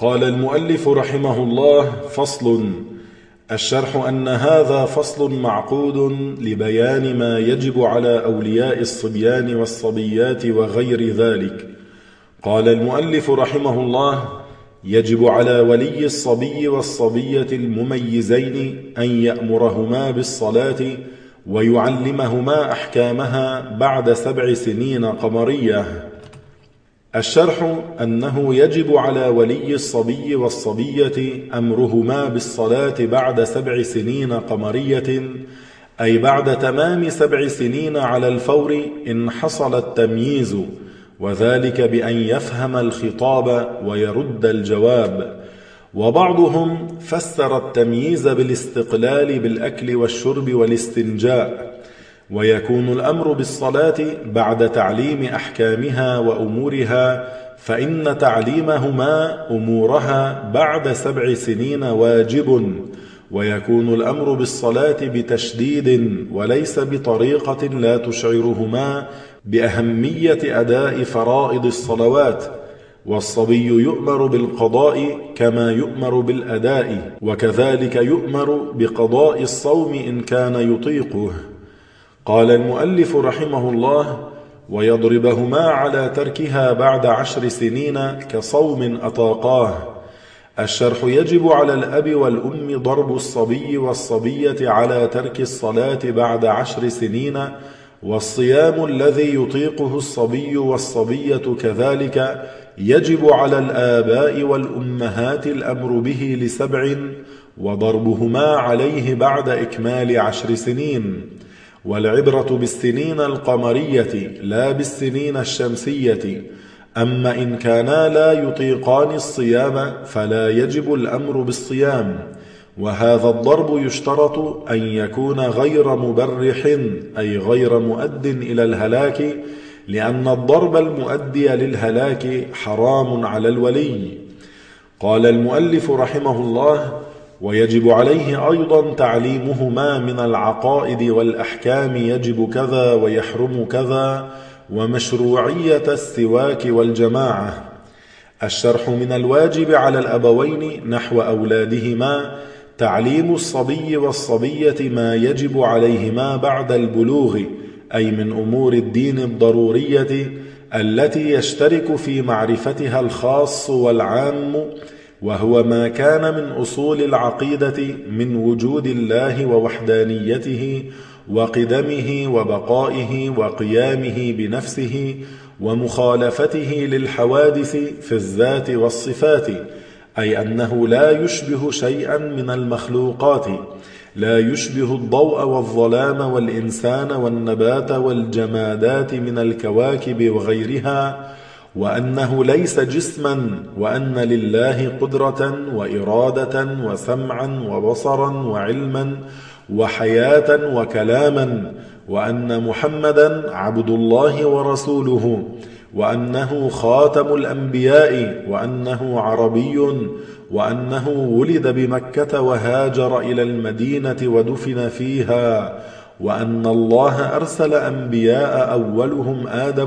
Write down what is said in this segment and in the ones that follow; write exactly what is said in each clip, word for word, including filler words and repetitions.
قال المؤلف رحمه الله: فصل. الشرح أن هذا فصل معقود لبيان ما يجب على أولياء الصبيان والصبيات وغير ذلك. قال المؤلف رحمه الله: يجب على ولي الصبي والصبية المميزين أن يأمرهما بالصلاة ويعلمهما أحكامها بعد سبع سنين قمرية. الشرح أنه يجب على ولي الصبي والصبية أمرهما بالصلاة بعد سبع سنين قمرية، أي بعد تمام سبع سنين على الفور إن حصل التمييز، وذلك بأن يفهم الخطاب ويرد الجواب. وبعضهم فسر التمييز بالاستقلال بالأكل والشرب والاستنجاء، ويكون الأمر بالصلاة بعد تعليم أحكامها وأمورها، فإن تعليمهما أمورها بعد سبع سنين واجب، ويكون الأمر بالصلاة بتشديد وليس بطريقة لا تشعرهما بأهمية أداء فرائض الصلوات. والصبي يؤمر بالقضاء كما يؤمر بالأداء، وكذلك يؤمر بقضاء الصوم إن كان يطيقه. قال المؤلف رحمه الله: ويضربهما على تركها بعد عشر سنين كصوم أطاقاه. الشرح: يجب على الأب والأم ضرب الصبي والصبية على ترك الصلاة بعد عشر سنين، والصيام الذي يطيقه الصبي والصبية كذلك يجب على الآباء والأمهات الأمر به لسبع، وضربهما عليه بعد إكمال عشر سنين. والعبرة بالسنين القمرية لا بالسنين الشمسية. أما إن كانا لا يطيقان الصيام فلا يجب الأمر بالصيام. وهذا الضرب يشترط أن يكون غير مبرح، أي غير مؤد إلى الهلاك، لأن الضرب المؤدي للهلاك حرام على الولي. قال المؤلف رحمه الله: ويجب عليه أيضا تعليمهما من العقائد والأحكام، يجب كذا ويحرم كذا، ومشروعية السواك والجماعة. الشرح: من الواجب على الأبوين نحو أولادهما تعليم الصبي والصبية ما يجب عليهما بعد البلوغ، أي من أمور الدين الضرورية التي يشترك في معرفتها الخاص والعام، وهو ما كان من أصول العقيدة من وجود الله ووحدانيته وقدمه وبقائه وقيامه بنفسه ومخالفته للحوادث في الذات والصفات، أي أنه لا يشبه شيئا من المخلوقات، لا يشبه الضوء والظلام والإنسان والنبات والجمادات من الكواكب وغيرها، وأنه ليس جسما، وأن لله قدرة وإرادة وسمعا وبصرا وعلما وحياة وكلاما، وأن محمدا عبد الله ورسوله، وأنه خاتم الأنبياء، وأنه عربي، وأنه ولد بمكة وهاجر إلى المدينة ودفن فيها، وأن الله أرسل أنبياء أولهم آدم،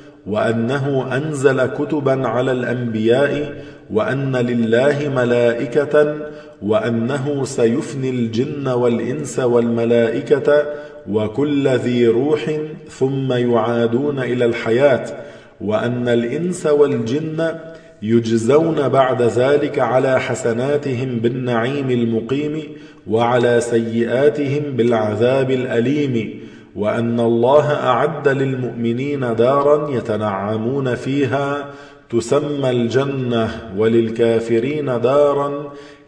وأنه أنزل كتبا على الأنبياء، وأن لله ملائكة، وأنه سيفني الجن والإنس والملائكة وكل ذي روح ثم يعادون إلى الحياة، وأن الإنس والجن يجزون بعد ذلك على حسناتهم بالنعيم المقيم وعلى سيئاتهم بالعذاب الأليم، وأن الله أعد للمؤمنين دارا يتنعمون فيها تسمى الجنة، وللكافرين دارا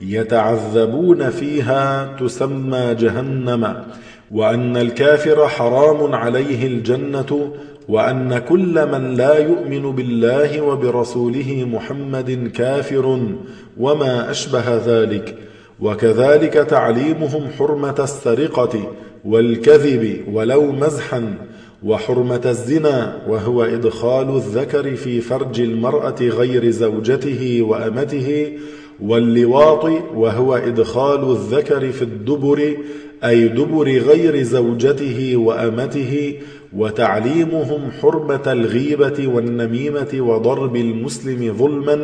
يتعذبون فيها تسمى جهنم، وأن الكافر حرام عليه الجنة، وأن كل من لا يؤمن بالله وبرسوله محمد كافر، وما أشبه ذلك. وكذلك تعليمهم حرمة السرقة والكذب ولو مزحا، وحرمة الزنا وهو إدخال الذكر في فرج المرأة غير زوجته وأمته، واللواط وهو إدخال الذكر في الدبر أي دبر غير زوجته وأمته، وتعليمهم حرمة الغيبة والنميمة وضرب المسلم ظلما،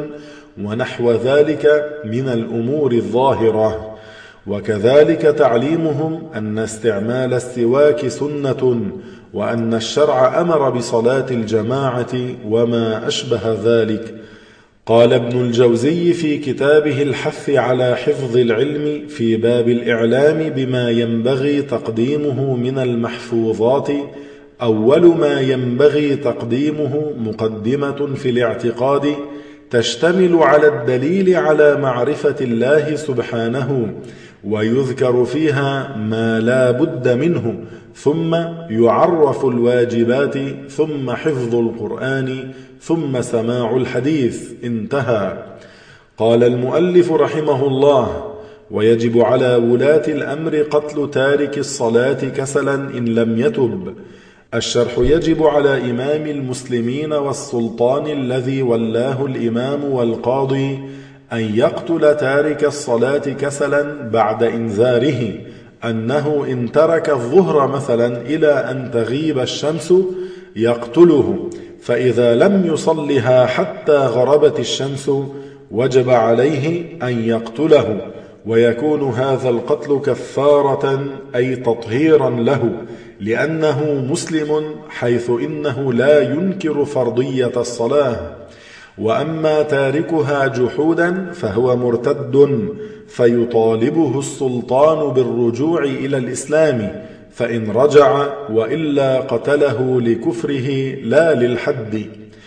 ونحو ذلك من الأمور الظاهرة. وكذلك تعليمهم أن استعمال السواك سنة، وأن الشرع أمر بصلاة الجماعة وما أشبه ذلك. قال ابن الجوزي في كتابه الحث على حفظ العلم في باب الإعلام بما ينبغي تقديمه من المحفوظات: أول ما ينبغي تقديمه مقدمة في الاعتقاد تشتمل على الدليل على معرفة الله سبحانه، ويذكر فيها ما لا بد منه، ثم يعرف الواجبات، ثم حفظ القرآن، ثم سماع الحديث. انتهى. قال المؤلف رحمه الله: ويجب على ولاة الأمر قتل تارك الصلاة كسلا إن لم يتب. الشرح: يجب على إمام المسلمين والسلطان الذي ولاه الإمام والقاضي أن يقتل تارك الصلاة كسلا بعد إنذاره أنه إن ترك الظهر مثلا إلى أن تغيب الشمس يقتله، فإذا لم يصلها حتى غربت الشمس وجب عليه أن يقتله، ويكون هذا القتل كفارة أي تطهيرا له، لأنه مسلم، حيث إنه لا ينكر فرضية الصلاة. وأما تاركها جحودا فهو مرتد، فيطالبه السلطان بالرجوع إلى الإسلام، فإن رجع، وإلا قتله لكفره لا للحد.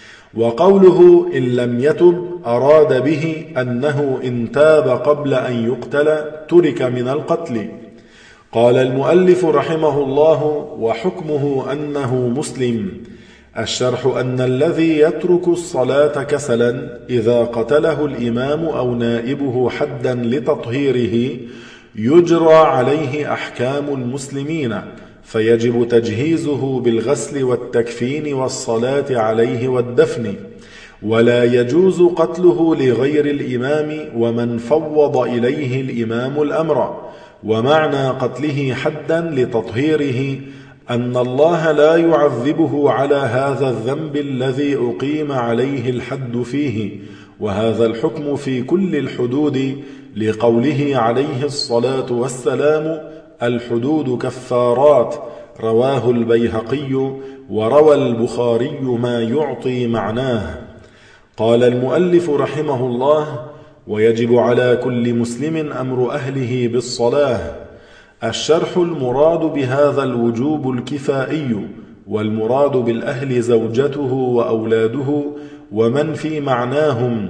وقوله إن لم يتب أراد به أنه إن تاب قبل أن يقتل ترك من القتل. قال المؤلف رحمه الله: وحكمه أنه مسلم. الشرح: أن الذي يترك الصلاة كسلا إذا قتله الإمام أو نائبه حدا لتطهيره يجرى عليه أحكام المسلمين، فيجب تجهيزه بالغسل والتكفين والصلاة عليه والدفن، ولا يجوز قتله لغير الإمام ومن فوض إليه الإمام الأمر. ومعنى قتله حدا لتطهيره أن الله لا يعذبه على هذا الذنب الذي أقيم عليه الحد فيه، وهذا الحكم في كل الحدود، لقوله عليه الصلاة والسلام: الحدود كفارات. رواه البيهقي، وروى البخاري ما يعطي معناه. قال المؤلف رحمه الله: ويجب على كل مسلم أمر أهله بالصلاة. الشرح: المراد بهذا الوجوب الكفائي، والمراد بالأهل زوجته وأولاده ومن في معناهم،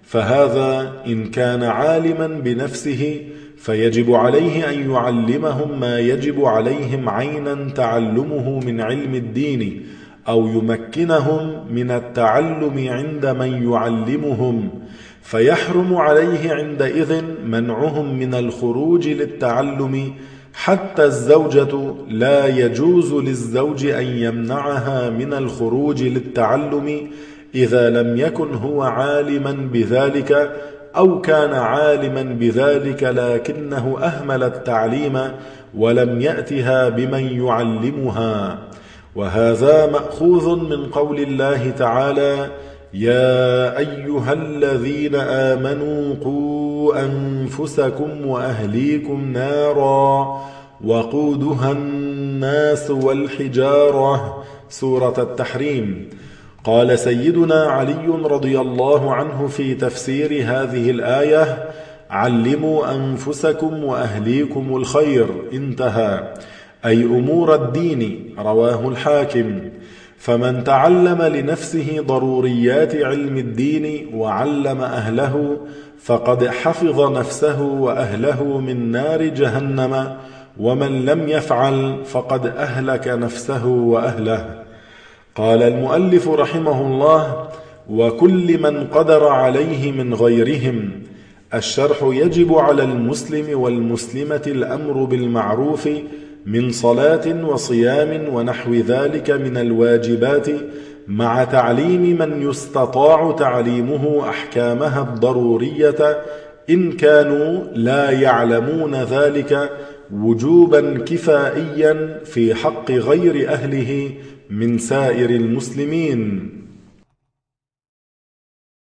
فهذا إن كان عالما بنفسه فيجب عليه أن يعلمهم ما يجب عليهم عينا تعلمه من علم الدين، أو يمكنهم من التعلم عند من يعلمهم، فيحرم عليه عندئذ منعهم من الخروج للتعلم. حتى الزوجة لا يجوز للزوج أن يمنعها من الخروج للتعلم إذا لم يكن هو عالما بذلك، أو كان عالما بذلك لكنه أهمل التعليم ولم يأتها بمن يعلمها. وهذا مأخوذ من قول الله تعالى: يا أيها الذين آمنوا قوا أنفسكم وأهليكم نارا وقودها الناس والحجارة. سورة التحريم. قال سيدنا علي رضي الله عنه في تفسير هذه الآية: علموا أنفسكم وأهليكم الخير. انتهى. أي أمور الدين. رواه الحاكم. فمن تعلم لنفسه ضروريات علم الدين وعلم أهله فقد حفظ نفسه وأهله من نار جهنم، ومن لم يفعل فقد أهلك نفسه وأهله. قال المؤلف رحمه الله: وكل من قدر عليه من غيرهم. الشرح: يجب على المسلم والمسلمة الأمر بالمعروف من صلاة وصيام ونحو ذلك من الواجبات، مع تعليم من يستطاع تعليمه أحكامها الضرورية إن كانوا لا يعلمون ذلك، وجوبا كفائيا في حق غير أهله من سائر المسلمين.